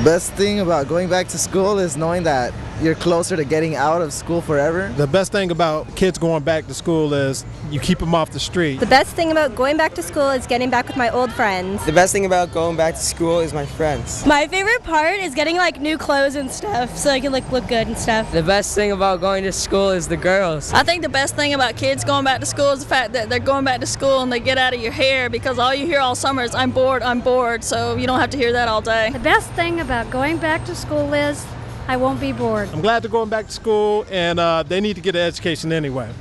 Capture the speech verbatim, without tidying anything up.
Best thing about going back to school is knowing that you're closer to getting out of school forever. The best thing about kids going back to school is you keep them off the street. The best thing about going back to school is getting back with my old friends. The best thing about going back to school is my friends. My favorite part is getting like new clothes and stuff so I can like look good and stuff. The best thing about going to school is the girls. I think the best thing about kids going back to school is the fact that they're going back to school and they get out of your hair, because all you hear all summer is I'm bored, I'm bored, so you don't have to hear that all day. The best thing about going back to school is I won't be bored. I'm glad they're going back to school, and uh, they need to get an education anyway.